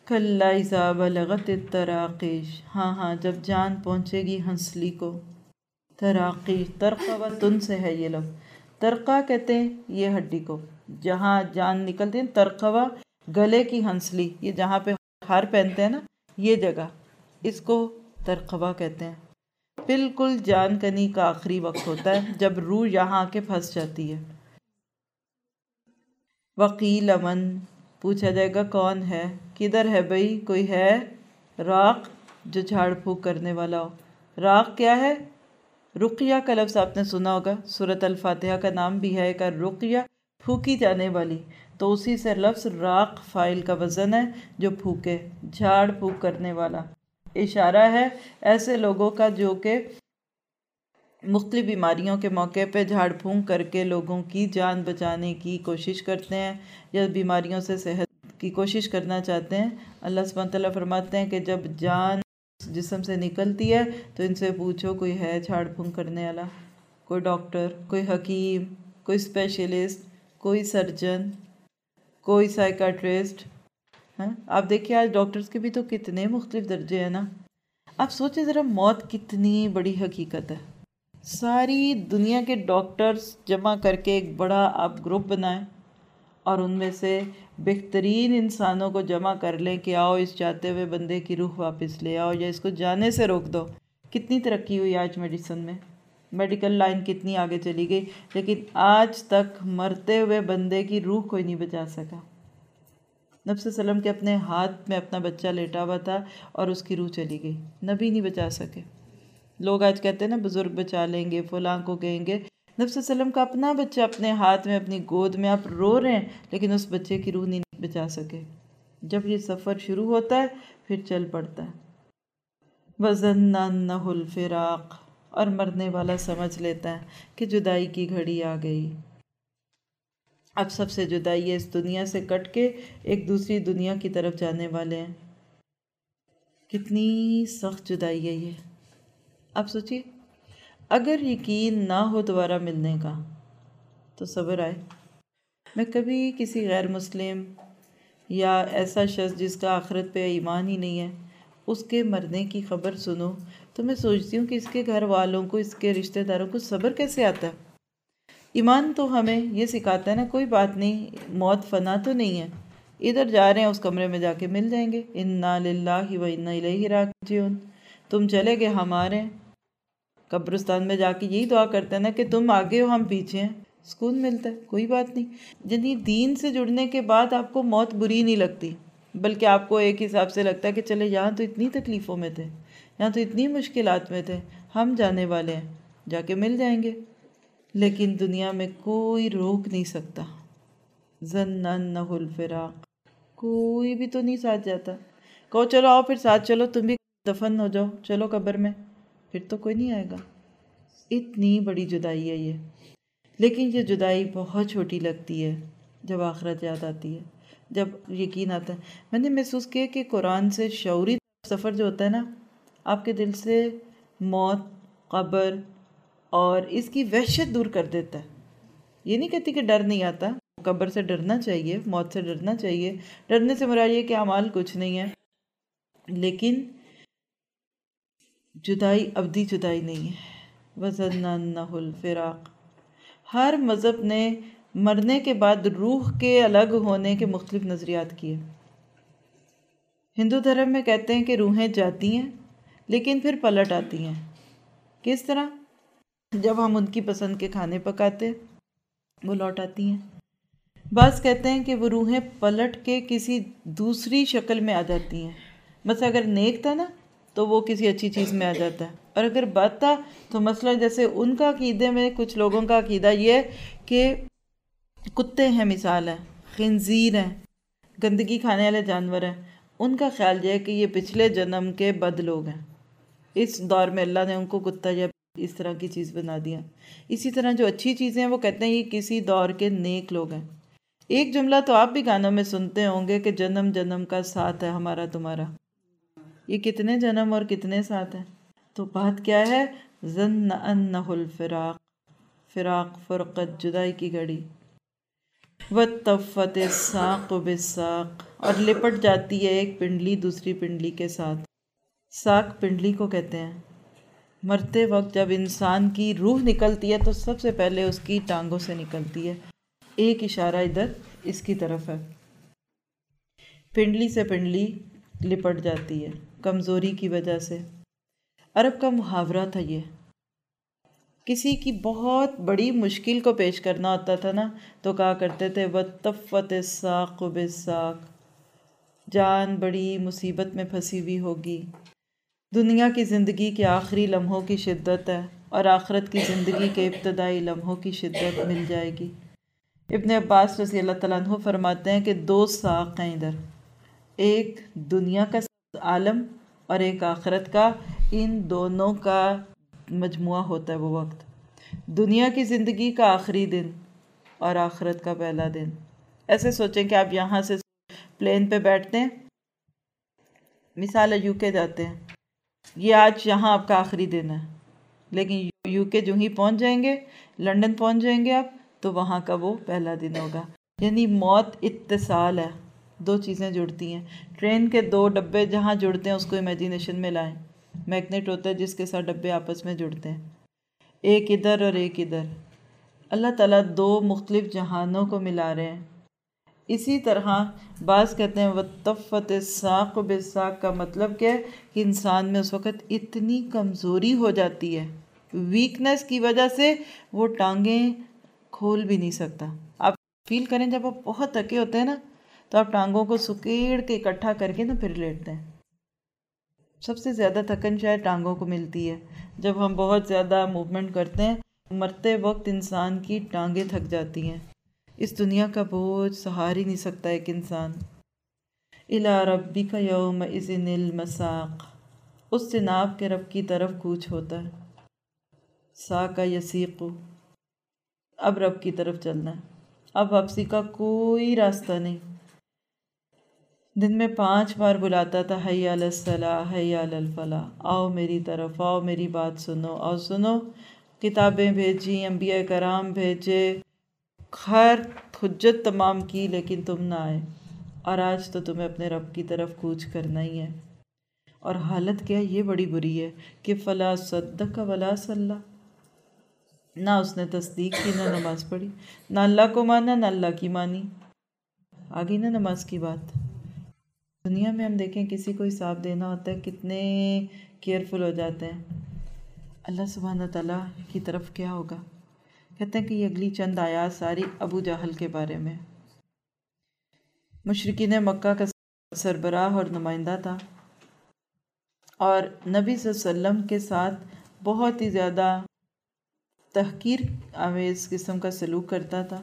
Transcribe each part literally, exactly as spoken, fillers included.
کلا اذا بلغت التراقیش، ہاں ہاں جب جان پہنچے گی ہنسلی کو. تراقیش ترقہ تن سے ہے یہ لفظ. ترقہ کہتے ہیں یہ ہڈی کو جہاں جان نکلتی ہے. ترقوہ گلے کی ہنسلی، یہ جہاں پہ ہار پہنتے ہیں نا یہ جگہ، اس کو ترقوہ کہتے ہیں. بالکل جان کنی کا آخری وقت ہوتا ہے جب روح یہاں آ کے پھنس جاتی ہے. وقیل من، پوچھا جائے گا کون ہے، کدھر ہے بھئی، کوئی ہے؟ راق جو جھاڑ پھونک کرنے والا ہو. راق کیا ہے؟ رقیہ کا لفظ آپ نے سنا ہوگا، سورۃ الفاتحہ کا نام بھی ہے ایک رقیہ، پھونکی جانے والی. تو اسی سے لفظ راق فاعل کا وزن ہے جو پھونکے، جھاڑ پھونک کرنے والا. اشارہ ہے ایسے لوگوں کا جو کہ مختلف بیماریوں کے موقع پہ جھاڑ پھونک کر کے لوگوں کی جان بچانے کی کوشش کرتے ہیں یا بیماریوں سے صحت کی کوشش کرنا چاہتے ہیں. اللہ سبحانہ تعالیٰ فرماتے ہیں کہ جب جان جسم سے نکلتی ہے تو ان سے پوچھو کوئی ہے جھاڑ پھونک کرنے والا، کوئی ڈاکٹر، کوئی حکیم، کوئی اسپیشلسٹ، کوئی سرجن، کوئی سائیکاٹرسٹ. ہاں آپ دیکھیے آج ڈاکٹرز کے بھی تو کتنے مختلف درجے ہیں نا. آپ سوچیں ذرا موت کتنی بڑی حقیقت ہے. ساری دنیا کے ڈاکٹرز جمع کر کے ایک بڑا آپ گروپ بنائیں اور ان میں سے بہترین انسانوں کو جمع کر لیں کہ آؤ اس جاتے ہوئے بندے کی روح واپس لے آؤ یا اس کو جانے سے روک دو. کتنی ترقی ہوئی آج میڈیسن میں، میڈیکل لائن کتنی آگے چلی گئی، لیکن آج تک مرتے ہوئے بندے کی روح کوئی نہیں بچا سکا. نبی صلی اللہ علیہ وسلم کے اپنے ہاتھ میں اپنا بچہ لیٹا ہوا تھا اور اس کی روح چلی گئی، نبی نہیں بچا سکے. لوگ آج کہتے ہیں نا بزرگ بچا لیں گے، فلاں کو کہیں گے. نبی صلی اللہ علیہ وسلم کا اپنا بچہ اپنے ہاتھ میں اپنی گود میں، آپ رو رہے ہیں لیکن اس بچے کی روح نہیں بچا سکے. جب یہ سفر شروع ہوتا ہے پھر چل پڑتا ہے. وَظَنَّ أَنَّهُ الْفِرَاقُ، اور مرنے والا سمجھ لیتا ہے کہ جدائی کی گھڑی آ گئی. اب سب سے جدائی ہے، اس دنیا سے کٹ کے ایک دوسری دنیا کی طرف جانے والے ہیں. کتنی سخت جدائی ہے یہ. اب سوچیے اگر یقین نہ ہو دوبارہ ملنے کا تو صبر آئے. میں کبھی کسی غیر مسلم یا ایسا شخص جس کا آخرت پہ ایمان ہی نہیں ہے اس کے مرنے کی خبر سنوں تو میں سوچتی ہوں کہ اس کے گھر والوں کو، اس کے رشتہ داروں کو صبر کیسے آتا ہے. ایمان تو ہمیں یہ سکھاتا ہے نا کوئی بات نہیں، موت فنا تو نہیں ہے، ادھر جا رہے ہیں اس کمرے میں جا کے مل جائیں گے. انا للہ و انا الیہ راجعون، تم چلے گئے ہم آ رہے ہیں. قبرستان میں جا کے یہی دعا کرتے ہیں نا کہ تم آگے ہو ہم پیچھے ہیں، سکون ملتا ہے. کوئی بات نہیں، یعنی دین سے جڑنے کے بعد آپ کو موت بری نہیں لگتی، بلکہ آپ کو ایک حساب سے لگتا ہے کہ چلے یہاں تو اتنی تکلیفوں میں تھے، یہاں تو اتنی مشکلات میں تھے، ہم جانے والے ہیں، جا کے مل جائیں گے. لیکن دنیا میں کوئی روک نہیں سکتا. ظن انہ الفراق، کوئی بھی تو نہیں ساتھ جاتا. کہو چلو آؤ پھر ساتھ چلو، تم بھی دفن ہو جاؤ، چلو قبر میں، پھر تو کوئی نہیں آئے گا. اتنی بڑی جدائی ہے یہ. لیکن یہ جدائی بہت چھوٹی لگتی ہے جب آخرت یاد آتی ہے، جب یقین آتا ہے. میں نے محسوس کیا کہ قرآن سے شعوری سفر جو ہوتا ہے نا، آپ کے دل سے موت، قبر اور اس کی وحشت دور کر دیتا ہے. یہ نہیں کہتی کہ ڈر نہیں آتا، قبر سے ڈرنا چاہیے، موت سے ڈرنا چاہیے. ڈرنے سے مراد یہ کہ اعمال کچھ نہیں ہے، لیکن جدائی ابدی جدائی نہیں ہے. وَظَنَّ أَنَّهُ الْفِرَاقُ. ہر مذہب نے مرنے کے بعد روح کے الگ ہونے کے مختلف نظریات کیے. ہندو دھرم میں کہتے ہیں کہ روحیں جاتی ہیں لیکن پھر پلٹ آتی ہیں. کس طرح؟ جب ہم ان کی پسند کے کھانے پکاتے وہ لوٹ آتی ہیں. بعض کہتے ہیں کہ وہ روحیں پلٹ کے کسی دوسری شکل میں آ جاتی ہیں. مثلا اگر نیک تھا نا تو وہ کسی اچھی چیز میں آ جاتا ہے، اور اگر بد تھا تو مثلا جیسے ان کا عقیدے میں کچھ لوگوں کا عقیدہ یہ ہے کہ کتے ہیں، مثال ہے، خنزیر ہیں، گندگی کھانے والے جانور ہیں. ان کا خیال یہ ہے کہ یہ پچھلے جنم کے بد لوگ ہیں، اس دور میں اللہ نے ان کو کتا یا اس طرح کی چیز بنا دیا. اسی طرح جو اچھی چیزیں ہیں وہ کہتے ہیں یہ کسی دور کے نیک لوگ ہیں. ایک جملہ تو آپ بھی گانوں میں سنتے ہوں گے کہ جنم جنم کا ساتھ ہے ہمارا تمہارا. یہ کتنے جنم اور کتنے ساتھ ہیں. تو بات کیا ہے؟ ظن انہ الفراق، فراق، فرقت، جدائی کی گھڑی. وَاتَّفَّتِ السَّاقُ بِالسَّاقِ، اور لپٹ جاتی ہے ایک پنڈلی دوسری پنڈلی کے ساتھ۔ ساق پنڈلی کو کہتے ہیں۔ مرتے وقت جب انسان کی روح نکلتی ہے تو سب سے پہلے اس کی ٹانگوں سے نکلتی ہے۔ ایک اشارہ ادھر اس کی طرف ہے۔ پنڈلی سے پنڈلی لپٹ جاتی ہے کمزوری کی وجہ سے۔ عرب کا محاورہ تھا یہ۔ کسی کی بہت بڑی مشکل کو پیش کرنا ہوتا تھا نا تو کہا کرتے تھے وَاتَّفَّتِ السَّاقُ بِالسَّاقِ، جان بڑی مصیبت میں پھنسی ہوئی ہوگی۔ دنیا کی زندگی کے آخری لمحوں کی شدت ہے اور آخرت کی زندگی کے ابتدائی لمحوں کی شدت مل جائے گی۔ ابن عباس رضی اللہ تعالیٰ عنہ فرماتے ہیں کہ دو ساق ہیں ادھر، ایک دنیا کا عالم اور ایک آخرت کا، ان دونوں کا مجموعہ ہوتا ہے وہ وقت۔ دنیا کی زندگی کا آخری دن اور آخرت کا پہلا دن۔ ایسے سوچیں کہ آپ یہاں سے پلین پہ بیٹھتے ہیں، مثال ہے یو کے جاتے ہیں، یہ آج یہاں آپ کا آخری دن ہے، لیکن یو کے جو ہی پہنچ جائیں گے، لنڈن پہنچ جائیں گے آپ، تو وہاں کا وہ پہلا دن ہوگا۔ یعنی موت اتصال ہے، دو چیزیں جڑتی ہیں۔ ٹرین کے دو ڈبے جہاں جڑتے ہیں اس کو امیجینیشن میں لائیں، میگنیٹ ہوتا ہے جس کے ساتھ ڈبے آپس میں جڑتے ہیں، ایک ادھر اور ایک ادھر۔ اللہ تعالیٰ دو مختلف جہانوں کو ملا رہے ہیں۔ اسی طرح بعض کہتے ہیں وَاتَّفَّتِ السَّاقُ بِالسَّاقِ کا مطلب کیا ہے کہ انسان میں اس وقت اتنی کمزوری ہو جاتی ہے، ویکنس کی وجہ سے وہ ٹانگیں کھول بھی نہیں سکتا۔ آپ فیل کریں جب آپ بہت تھکے ہوتے ہیں نا تو آپ ٹانگوں کو سکیڑ کے اکٹھا کر کے نا پھر لیٹتے ہیں۔ سب سے زیادہ تھکن شاید ٹانگوں کو ملتی ہے جب ہم بہت زیادہ موومنٹ کرتے ہیں۔ مرتے وقت انسان کی ٹانگیں تھک جاتی ہیں، اس دنیا کا بوجھ سہار ہی نہیں سکتا ایک انسان۔ اِلیٰ رَبِّکَ یَوْمَئِذٍ الْمَسَاقُ، اس جناب کے رب کی طرف کوچ ہوتا ہے۔ ساق یسیق، اب رب کی طرف چلنا ہے، اب واپسی کا کوئی راستہ نہیں۔ دن میں پانچ بار بلاتا تھا حی علی الصلاح حی علی الفلاح، آؤ میری طرف، آؤ میری بات سنو، آؤ سنو۔ کتابیں بھیجی، انبیاء کرام بھیجے، خیر حجت تمام کی، لیکن تم نہ آئے، اور آج تو تمہیں اپنے رب کی طرف کوچ کرنا ہی ہے۔ اور حالت کیا ہے، یہ بڑی بری ہے کہ فلا صدق ولا صلی، نہ اس نے تصدیق کی نہ نماز پڑھی، نہ اللہ کو مانا نہ اللہ کی مانی، آگئی نا نماز کی بات۔ دنیا میں ہم دیکھیں کسی کو حساب دینا ہوتا ہے کتنے کیئرفل ہو جاتے ہیں، اللہ سبحانہ تعالیٰ کی طرف کیا ہوگا؟ کہتے ہیں کہ یہ اگلی چند آیات ساری ابو جہل کے بارے میں۔ مشرکین مکہ کا سربراہ اور نمائندہ تھا، اور نبی صلی اللہ علیہ وسلم کے ساتھ بہت ہی زیادہ تحقیر آمیز قسم کا سلوک کرتا تھا۔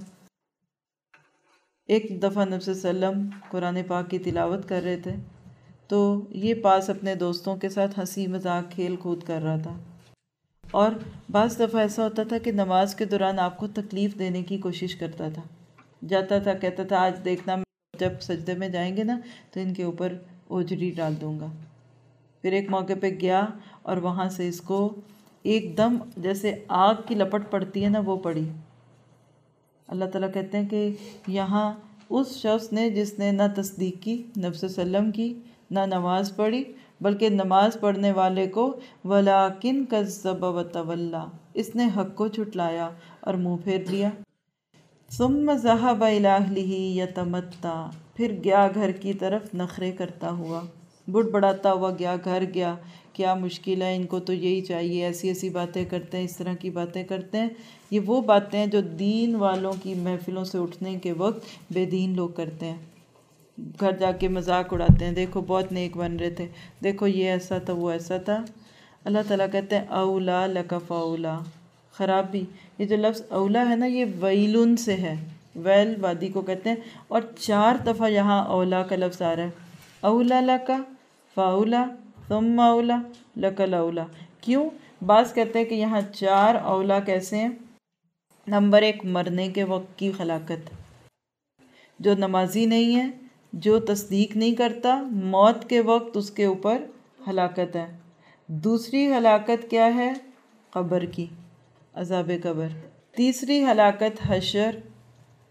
ایک دفعہ نبی صلی اللہ علیہ وسلم قرآن پاک کی تلاوت کر رہے تھے تو یہ پاس اپنے دوستوں کے ساتھ ہنسی مذاق کھیل کود کر رہا تھا، اور بعض دفعہ ایسا ہوتا تھا کہ نماز کے دوران آپ کو تکلیف دینے کی کوشش کرتا تھا، جاتا تھا کہتا تھا آج دیکھنا جب سجدے میں جائیں گے نا تو ان کے اوپر اوجری ڈال دوں گا۔ پھر ایک موقع پہ گیا اور وہاں سے اس کو ایک دم جیسے آگ کی لپٹ پڑتی ہے نا وہ پڑی۔ اللہ تعالیٰ کہتے ہیں کہ یہاں اس شخص نے جس نے نہ تصدیق کی نبی صلی اللہ علیہ وسلم کی، نہ نماز پڑھی، بلکہ نماز پڑھنے والے کو وَلَٰكِن كَذَّبَ وَتَوَلَّىٰ، اس نے حق کو جھٹلایا اور منہ پھیر لیا۔ ثُمَّ ذَهَبَ إِلَىٰ أَهْلِهِ يَتَمَطَّىٰ، پھر گیا گھر کی طرف نخرے کرتا ہوا، بڑ بڑاتا ہوا گیا، گھر گیا، کیا مشکل ہے، ان کو تو یہی چاہیے، ایسی ایسی باتیں کرتے ہیں، اس طرح کی باتیں کرتے ہیں۔ یہ وہ باتیں ہیں جو دین والوں کی محفلوں سے اٹھنے کے وقت بے دین لوگ کرتے ہیں، گھر جا کے مذاق اڑاتے ہیں، دیکھو بہت نیک بن رہے تھے، دیکھو یہ ایسا تھا وہ ایسا تھا۔ اللہ تعالیٰ کہتے ہیں اولا لک فاولا، خرابی، یہ جو لفظ اولا ہے نا یہ ویلن سے ہے، ویل وادی کو کہتے ہیں، اور چار دفعہ یہاں اولا کا لفظ آ رہا ہے، اولا لک فاولا ثم اولا لک الاولا۔ کیوں؟ بعض کہتے ہیں کہ یہاں چار اولا کیسے ہیں؟ نمبر ایک، مرنے کے وقت کی ہلاکت، جو نمازی نہیں ہے، جو تصدیق نہیں کرتا، موت کے وقت اس کے اوپر ہلاکت ہے۔ دوسری ہلاکت کیا ہے؟ قبر کی، عذاب قبر۔ تیسری ہلاکت حشر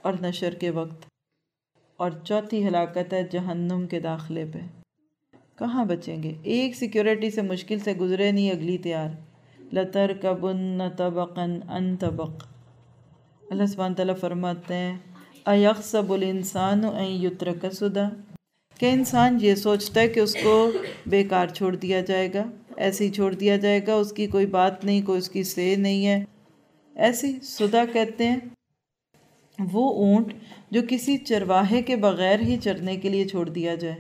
اور نشر کے وقت، اور چوتھی ہلاکت ہے جہنم کے داخلے پہ۔ کہاں بچیں گے؟ ایک سیکیورٹی سے مشکل سے گزرے نہیں، اگلی تیار۔ لَتَرْكَبُنَّ طَبَقًا عَنْ طَبَقٍ۔ اللہ سبحانہ تعالیٰ فرماتے ہیں أَيَحْسَبُ الْإِنسَانُ أَن يُتْرَكَ سُدًى، کہ انسان یہ سوچتا ہے کہ اس کو بیکار چھوڑ دیا جائے گا، ایسے ہی چھوڑ دیا جائے گا، اس کی کوئی بات نہیں، کوئی اس کی سے نہیں ہے۔ ایسی سدا کہتے ہیں وہ اونٹ جو کسی چرواہے کے بغیر ہی چرنے کے لیے چھوڑ دیا جائے،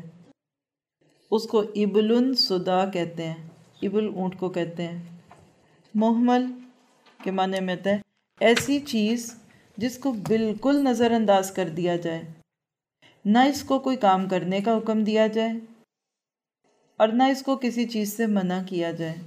اس کو ابلن سدا کہتے ہیں، ابل اونٹ کو کہتے ہیں۔ محمل کے معنی میں ہے ایسی چیز جس کو بالکل نظر انداز کر دیا جائے، نہ اس کو کوئی کام کرنے کا حکم دیا جائے اور نہ اس کو کسی چیز سے منع کیا جائے۔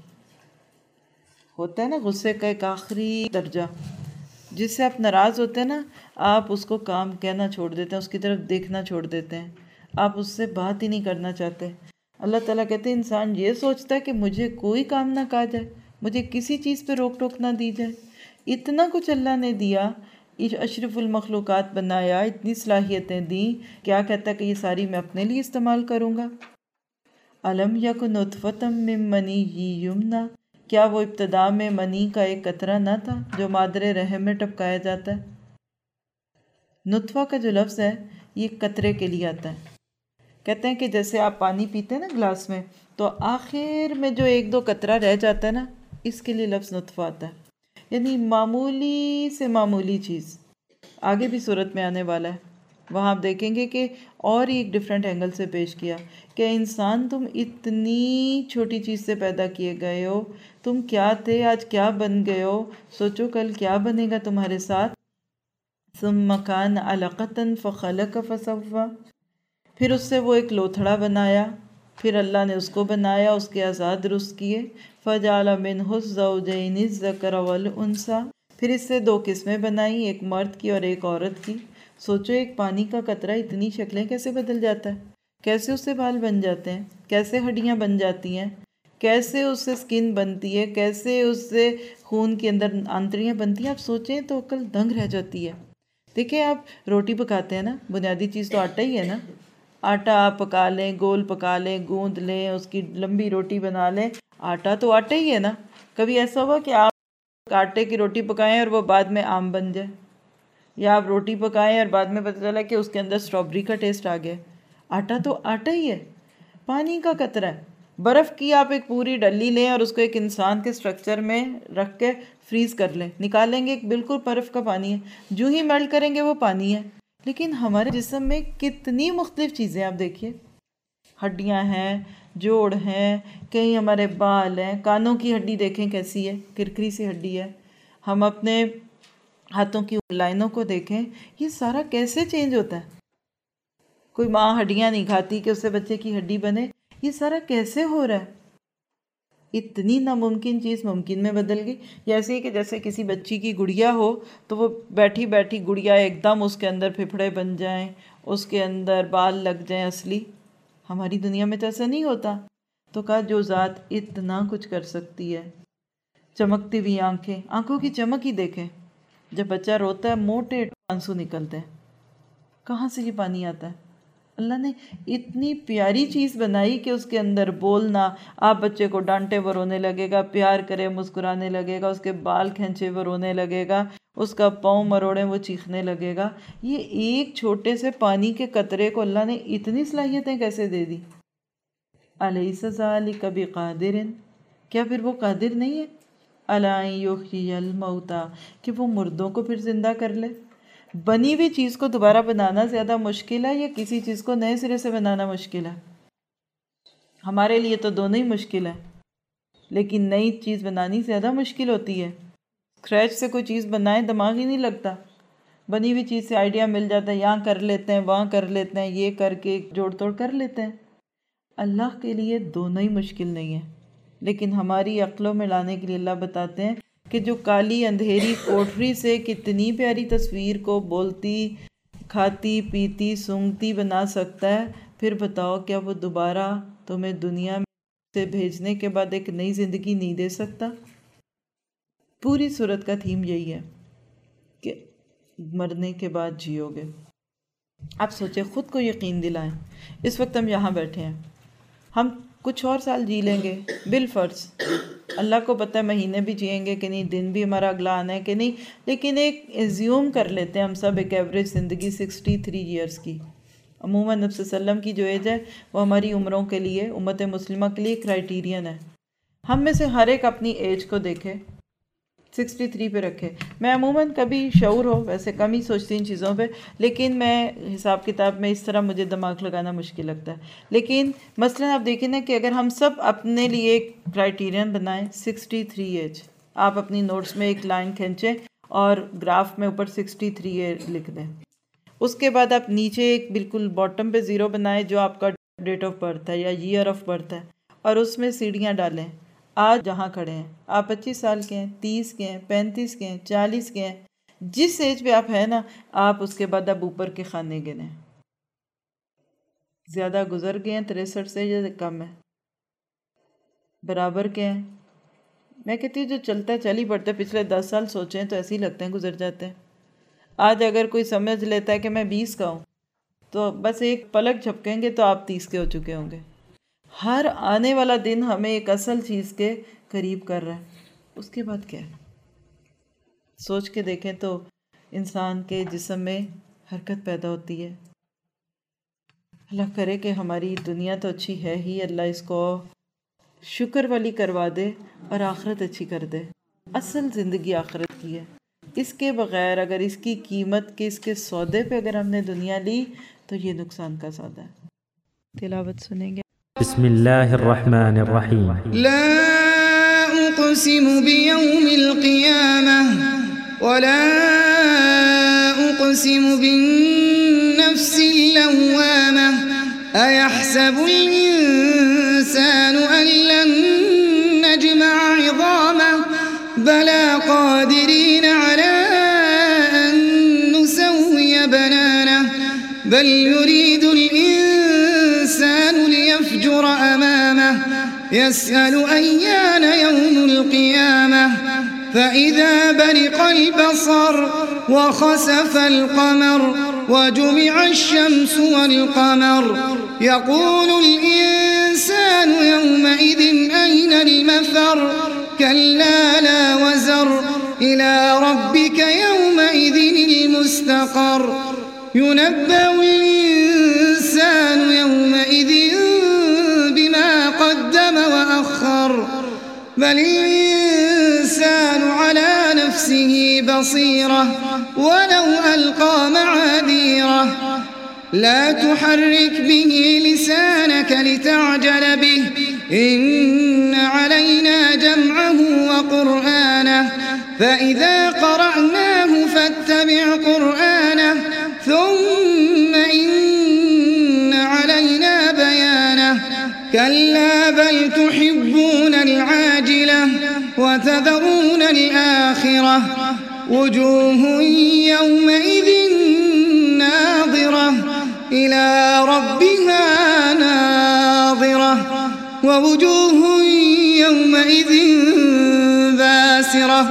ہوتا ہے نا غصے کا ایک آخری درجہ، جس سے آپ ناراض ہوتے ہیں نا، آپ اس کو کام کہنا چھوڑ دیتے ہیں، اس کی طرف دیکھنا چھوڑ دیتے ہیں، آپ اس سے بات ہی نہیں کرنا چاہتے۔ اللہ تعالیٰ کہتے ہیں انسان یہ سوچتا ہے کہ مجھے کوئی کام نہ کہا جائے، مجھے کسی چیز پہ روک ٹوک نہ دی جائے۔ اتنا کچھ اللہ نے دیا، اشرف المخلوقات بنایا، اتنی صلاحیتیں دیں، کیا کہتا ہے کہ یہ ساری میں اپنے لیے استعمال کروں گا۔ الم یک نطفۃ من منی یمنا، کیا وہ ابتدا میں منی کا ایک قطرہ نہ تھا جو مادر رحم میں ٹپکایا جاتا ہے؟ نطفہ کا جو لفظ ہے یہ قطرے کے لیے آتا ہے۔ کہتے ہیں کہ جیسے آپ پانی پیتے ہیں نا گلاس میں، تو آخر میں جو ایک دو قطرہ رہ جاتا ہے نا، اس کے لیے لفظ نطفہ آتا ہے، یعنی معمولی سے معمولی چیز۔ آگے بھی صورت میں آنے والا ہے، وہاں آپ دیکھیں گے کہ اور ہی ایک ڈیفرنٹ اینگل سے پیش کیا کہ انسان تم اتنی چھوٹی چیز سے پیدا کیے گئے ہو، تم کیا تھے آج کیا بن گئے ہو، سوچو کل کیا بنے گا تمہارے ساتھ۔ ثم کان علقۃ فخلق فسویٰ، پھر اس سے وہ ایک لوتھڑا بنایا، پھر اللہ نے اس کو بنایا، اس کے اعضاء درست کیے۔ فجعل منہ الزوجین الذکر والانثیٰ، پھر اس سے دو قسمیں بنائیں، ایک مرد کی اور ایک عورت کی۔ سوچو ایک پانی کا قطرہ اتنی شکلیں کیسے بدل جاتا ہے، کیسے اس سے بال بن جاتے ہیں، کیسے ہڈیاں بن جاتی ہیں، کیسے اس سے سکن بنتی ہے، کیسے اس سے خون کے اندر آنتڑیاں بنتی ہیں۔ آپ سوچیں تو عقل دنگ رہ جاتی ہے۔ دیکھیں آپ روٹی پکاتے ہیں نا، بنیادی چیز تو آٹا ہی ہے نا، آٹا آپ پکا لیں، گول پکا لیں، گوندھ لیں، اس کی لمبی روٹی بنا لیں، آٹا تو آٹا ہی ہے نا۔ کبھی ایسا ہوا کہ آپ آٹے کی روٹی پکائیں اور وہ بعد میں آم بن جائے، یا آپ روٹی پکائیں اور بعد میں پتہ چلا کہ اس کے اندر اسٹرابری کا ٹیسٹ آ گیا؟ آٹا تو آٹا ہی ہے، پانی کا قطرہ ہے۔ برف کی آپ ایک پوری ڈلی لیں اور اس کو ایک انسان کے سٹرکچر میں رکھ کے فریز کر لیں، نکالیں گے ایک بالکل برف کا پانی ہے، جو ہی میلٹ کریں گے وہ پانی ہے۔ لیکن ہمارے جسم میں کتنی مختلف چیزیں آپ دیکھیے، ہڈیاں ہیں، جوڑ ہیں، کہیں ہمارے بال ہیں، کانوں کی ہڈی دیکھیں کیسی ہے، کرکری سی ہڈی ہے، ہم اپنے ہاتھوں کی لائنوں کو دیکھیں، یہ سارا کیسے چینج ہوتا ہے؟ کوئی ماں ہڈیاں نہیں کھاتی کہ اس سے بچے کی ہڈی بنے، یہ سارا کیسے ہو رہا ہے؟ اتنی ناممکن چیز ممکن میں بدل گئی۔ جیسے ہی کہ جیسے کسی بچی کی گڑیا ہو تو وہ بیٹھی بیٹھی گڑیا ایک دم اس کے اندر پھپھڑے بن جائیں، اس کے اندر بال لگ جائیں اصلی۔ ہماری دنیا میں تو ایسا نہیں ہوتا۔ تو کہا جو ذات اتنا کچھ کر سکتی ہے، چمکتی ہوئی آنکھیں، آنکھوں کی چمک ہی دیکھیں، جب بچہ روتا ہے موٹے آنسو نکلتے ہیں، کہاں سے یہ پانی آتا ہے؟ اللہ نے اتنی پیاری چیز بنائی کہ اس کے اندر بولنا، آپ بچے کو ڈانٹے وہ رونے لگے گا، پیار کرے مسکرانے لگے گا، اس کے بال کھینچے وہ رونے لگے گا، اس کا پاؤں مروڑے وہ چیخنے لگے گا۔ یہ ایک چھوٹے سے پانی کے قطرے کو اللہ نے اتنی صلاحیتیں کیسے دے دی؟ الیس ذالک بقادر، کیا پھر وہ قادر نہیں ہے؟ الی ان یحیی الموتیٰ، کہ وہ مردوں کو پھر زندہ کر لے۔ بنی ہوئی چیز کو دوبارہ بنانا زیادہ مشکل ہے یا کسی چیز کو نئے سرے سے بنانا مشکل ہے؟ ہمارے لیے تو دونوں ہی مشکل ہے، لیکن نئی چیز بنانی زیادہ مشکل ہوتی ہے۔ اسکریچ سے کوئی چیز بنائیں دماغ ہی نہیں لگتا، بنی ہوئی چیز سے آئیڈیا مل جاتا ہے، یہاں کر لیتے ہیں، وہاں کر لیتے ہیں، یہ کر کے جوڑ توڑ کر لیتے ہیں۔ اللہ کے لیے دونوں ہی مشکل نہیں ہے، لیکن ہماری عقلوں میں لانے کے لیے اللہ بتاتے ہیں کہ جو کالی اندھیری کوٹری سے کتنی پیاری تصویر کو بولتی، کھاتی، پیتی، سونگتی بنا سکتا ہے، پھر بتاؤ کیا وہ دوبارہ تمہیں دنیا سے بھیجنے کے بعد ایک نئی زندگی نہیں دے سکتا؟ پوری صورت کا تھیم یہی ہے کہ मरने के बाद जियोगे। आप सोचें, ख़ुद को यकीन दिलाएं। इस वक्त हम यहाँ बैठे हैं, हम कुछ और साल जी लेंगे बिलफ़र्ज़, अल्लाह को पता है महीने भी जिएंगे कि नहीं, दिन भी हमारा अगला आना है कि नहीं, लेकिन एक एज्यूम कर लेते हैं हम सब एक एवरेज ज़िंदगी सिक्सटी थ्री ईयर्स की। अमूमन नबी सल्लम की जो एज है वो हमारी उम्रों के लिए, उम्मत मुस्लिमा के लिए क्राइटेरियन है। हम में से हर एक अपनी एज को देखे, सिक्सटी थ्री पे रखे। मैं अमूमन कभी शऊर हो वैसे कम ही सोचती इन चीज़ों पे, लेकिन मैं हिसाब किताब में इस तरह मुझे दिमाग लगाना मुश्किल लगता है। लेकिन मसलन आप देखें ना कि अगर हम सब अपने लिए एक क्राइटेरियन बनाएं सिक्सटी थ्री एज, आप अपनी नोट्स में एक लाइन खींचें और ग्राफ में ऊपर सिक्सटी थ्री एज लिख दें। उसके बाद आप नीचे एक बिल्कुल बॉटम पे ज़ीरो बनाएं जो आपका डेट ऑफ बर्थ है या ईयर ऑफ बर्थ है, और उसमें सीढ़ियाँ डालें। आज जहाँ खड़े हैं आप पच्चीस साल के हैं, तीस के हैं, पैंतीस के हैं, चालीस के हैं, जिस एज पे आप हैं ना, आप उसके बाद आप ऊपर के खाने गिने। ज़्यादा गुजर गए हैं तिरसठ से या कम है, बराबर के हैं। मैं कहती हूँ जो चलता है चल ही पड़ता है। पिछले दस साल सोचें तो ऐसे ही लगते हैं गुजर जाते हैं। आज अगर कोई समझ लेता है कि मैं बीस का हूँ तो बस एक पलक झपकेंगे तो आप तीस के हो चुके होंगे। हर आने वाला दिन हमें एक असल चीज़ के करीब कर रहा है। उसके बाद क्या है, सोच के देखें तो इंसान के जिस्म में हरकत पैदा होती है। अल्लाह करे कि हमारी दुनिया तो अच्छी है ही, अल्लाह इसको शुक्र वाली करवा दे और आखिरत अच्छी कर दे। असल ज़िंदगी आखिरत की है। इसके बग़ैर अगर इसकी कीमत के इसके सौदे पे अगर हमने दुनिया ली तो ये नुकसान का सौदा है। तिलावत सुनेंगे। बिस्मिल्लाहिर्रहमानिर्रहीम। ला उक़सिमु बियौमिल क़ियामह वला उक़सिमु बिन्नफ्सिल लव्वामह अयहसबुल इंसानु अन लन नजमअ इज़ामह बला क़ादिरीन अला अन नुसव्विय बनानह बल युरीदुल इंसानु लियफ़जुर अमामह यस्अलु अय्यान यौमुल क़ियामह फ़इज़ा बरिक़ल बसर वख़सफ़ल क़मर वजुमिअश शम्सु वल क़मर यक़ूलुल इंसानु यौमइज़िन अय्नल मफ़र कल्ला ला वज़र इला रब्बिक यौमइज़िनिल मुस्तक़र युनब्बअुल इंसानु यौमइज़िन बिमा क़द्दम वअख़र बलिल इंसानु अला नफ़्सिही बसीरह वलौ अलक़ा मआज़ीरह ला तुहर्रिक बिही लिसानक लितअजल बिही इन्न अलैना जमअहु वक़ुरआनह फ़इज़ा क़रअनाहु फ़त्तबिअ क़ुरआनह ثم إن علينا بيانه كلا بل تحبون العاجلة وتذرون الآخرة وجوه يومئذ ناظرة إلى ربها ناظرة ووجوه يومئذ باسرة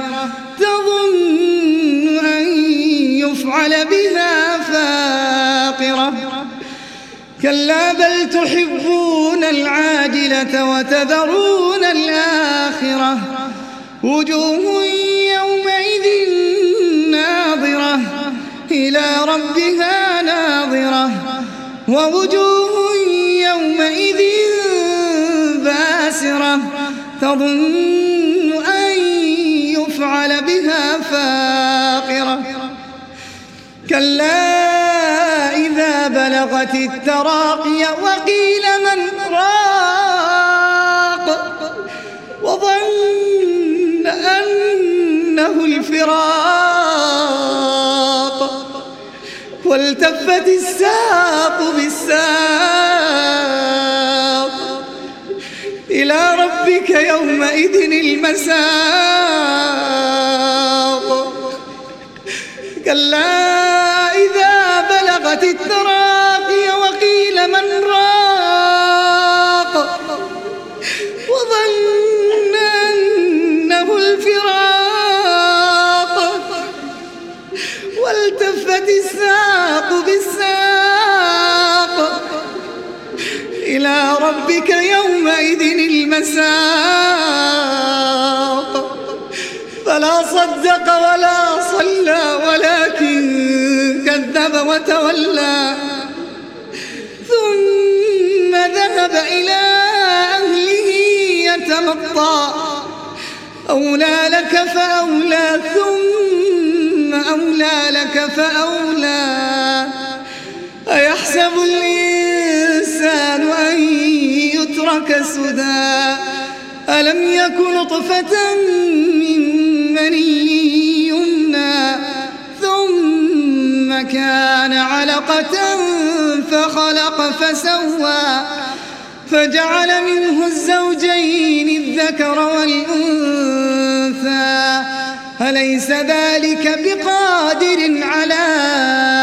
تظن أن يفعل بها فاقرة كلا بل تحبون العاجلة وتذرون الآخرة وجوه يومئذ ناظرة إلى ربها ناظرة ووجوه يومئذ باسرة تظن أن يفعل بها فاقرة كلا إذا بلغت التراقي وقيل من راق وظن أنه الفراق والتفت الساق بالساق إلى ربك يومئذ المساق كلا إذا بلغت التراقي وقيل من راق وظن أنه الفراق والتفت ربك يومئذ المساق فلا صدق ولا صلى ولكن كذب وتولى ثم ذهب إلى أهله يتمطى أولى لك فأولى ثم أولى لك فأولى أيحسب الإنسان أن يترك سدى ألم يك نطفة من مني يمنى ثم كان علقة فخلق فسوى فجعل منه الزوجين الذكر والأنثى أليس ذلك بقادر على